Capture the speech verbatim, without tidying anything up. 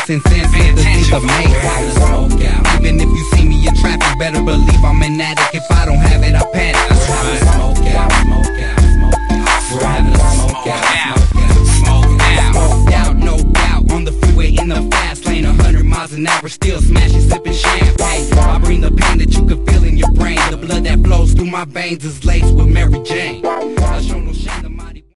since ancestors either made. We're having a smoke out. Even if you see me in traffic, better believe I'm an addict. If I don't have it, I panic. That's right. We're having a smoke out, smoke out, smoke out. We're having a smoke out, smoke out, smoked out, no doubt. On the freeway in the fast lane, a hundred miles an hour, still smashing, sipping champagne. I bring the pain that you can feel in your brain. The blood that flows through my veins is laced with Mary Jane.